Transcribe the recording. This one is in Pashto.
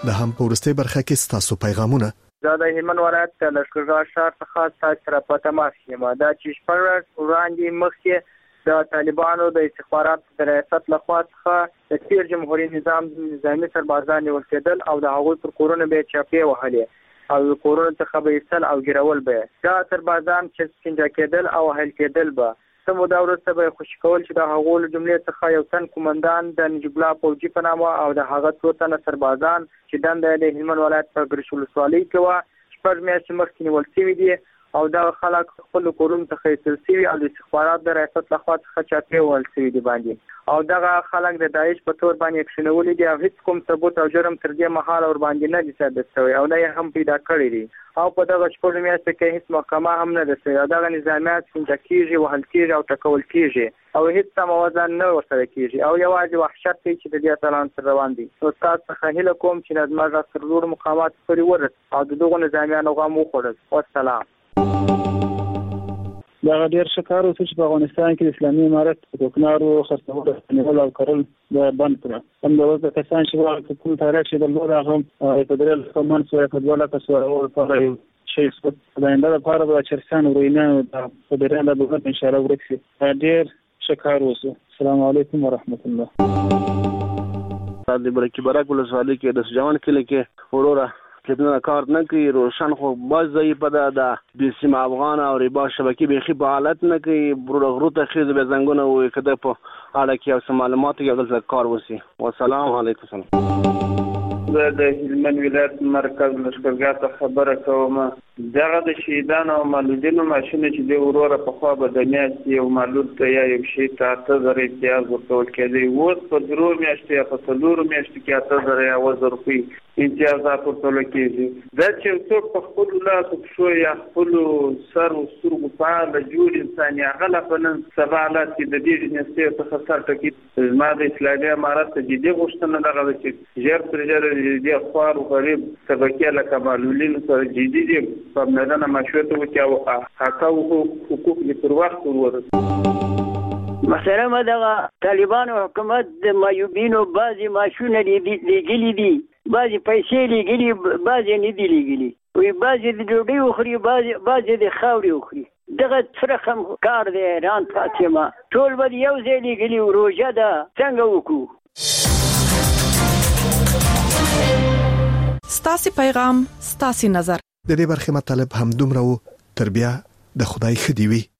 د هم په ورستۍ برخه کې ستاسو پیغامونه. دا د هلمند ولایت د لښکرګاه ښار څخه تاسو سره په تماس یم. دا چې شپږ وړاندې مخکې د طالبانو د استخباراتو د ریاست لخوا څخه د تیر جمهوریت نظام نظامي سربازان نیول کېدل او د هغوی پر کورونو به چاپې وهلې او کورونو څخه به ایستل او ګیرول به. دا سربازان چې سکنجه کېدل او هل کېدل به سمو دا وروسته به خوشي کول چې د هغوی جملې څخه یو تن قومندان د نجیب الله فوجي په نامه او د هغه څو تنه سربازان چې دنده د هلمند ولایت په ګرشي ولسوالۍ کې وه شپږ میاشتې مخکې نیول شوي دي او دا خلک خپل کورونو څخه ایستل شوي او د استخباراتو د ریاست لخوا څخه چاپې وهل شوي دي باندې او دغه خلک د داعش په تور باندې اکشنولي دي او هیڅ کوم ثبوت او جرم تر دې مهاله ور باندې نه دي ثابت شوی او نه یې هم پیدا کړی دي او په دغه شپږ میاشتو کې هیڅ محکمه هم نه ده شوې او دغه نظامیات سکنجه کېږي وهل کېږي او ټکول کېږي او هیڅ سم وزن نه ورسره کېږي او یوازې وحشت دی چې د دې اتلانو سره روان دي. نو تاسو څخه هیله کوم چې د زموږ سرلوړو مقامات پورې ورسېږي او د دغو نظامیانو غم وخوړل. والسلام. دا ډېر ښه کار وشو چې په افغانستان کې د اسلامي امارت په کوکنارو خرڅول نیول او کرل بند کړه. همدغه کسان چې واقع ټول تاریخ چې درلود هغه په درېل کمن سوی په 2 لکه سوی لپاره شي سپت د آینده لپاره د چرسان ورینانو په درېل د بغت ان شاء الله ورکسي. ډېر ښه کار وشو. السلام علیکم ورحمت الله. د برکی برک ولسوالۍ کې د سجاون کلی کې وروره کتنه کار نه کوي روشن خو باز ځای په د سیمه افغان او ریبا شبکې بيخي په حالت نه کوي برغرو ته خېز به زنګونه وي کده په اړه کې او معلومات کې غلط کار وسی. والسلام علیکم. د هلمند ولایت مرکز لښکرګاه ته خبره کوم. دغه د شهیدانو او معلولینو ماشین چې د وروره په خوا به د میاشتې یو معلول ته یا یو شي ته 8000 امتیاز ورکول کېدی اوس په 3 میاشتو یا په 4 میاشتو کې 8000 یا 1000 روپۍ امتیازات ورکول کېږي. دا چې څوک په خپل لاس پښو یا خپل سر او سترګو په جوړ انسان یا غلا په نن سبا حالات کې د دې نسبت څخه سر ټکی زما د اسلامي امارت ته جدي غوښتنه دغه چې ژر تر ژره د خوار او غریب طبقه لکه معلولین سره جدي دي په میدان مشورت وکړي او حقوق یې پر وخت ورورسي. مثلا دغه طالبانو حکومت د مایوبینو بعضی ماشونه لګلي دي بعضی پیسې لګلي بعضی نه دي لګلي وي بعضی د ډوډۍ وخوري بعضی د خاورې وخوري. دغه فرخم کار دی ایران فاطمه ټول به یو ځای لګلي روژه ده څنګه وکړو. ستاسو پیغام ستاسو نظر. د دې برخه مطلب هم دومره و. تر بیا د خدای ښه دی وي.